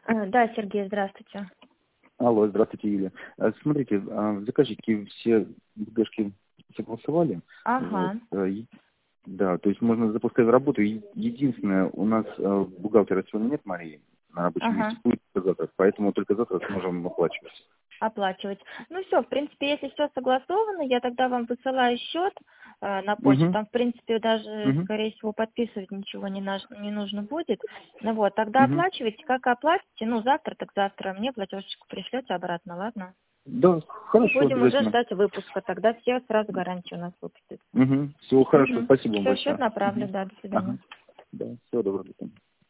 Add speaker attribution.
Speaker 1: Да, Сергей, здравствуйте.
Speaker 2: Алло, здравствуйте, Юлия. Смотрите, заказчики все БГшки согласовали. Вот.
Speaker 1: Ага,
Speaker 2: Да, то есть можно запускать в работу. Единственное, у нас бухгалтера сегодня нет, Марии, на рабочем
Speaker 1: ага.
Speaker 2: месте будет только завтра, поэтому только завтра сможем оплачивать.
Speaker 1: Оплачивать. Ну все, в принципе, если все согласовано, я тогда вам высылаю счет на почту.
Speaker 2: Угу,
Speaker 1: Там, в принципе, даже,
Speaker 2: угу,
Speaker 1: скорее всего, подписывать ничего не нужно будет. Ну вот, тогда
Speaker 2: угу.
Speaker 1: оплачивайте. Как оплатите, ну, завтра, так завтра. Мне платежечку пришлете обратно, ладно?
Speaker 2: Да,
Speaker 1: И
Speaker 2: хорошо,
Speaker 1: будем уже
Speaker 2: обязательно.
Speaker 1: ждать выпуска. Тогда все сразу гарантия у нас выпустится.
Speaker 2: Угу. Всего хорошо,
Speaker 1: Угу.
Speaker 2: спасибо вам
Speaker 1: Все, счет
Speaker 2: большое.
Speaker 1: направлю,
Speaker 2: Угу.
Speaker 1: да, до свидания.
Speaker 2: Ага. Да, всего доброго. До свидания.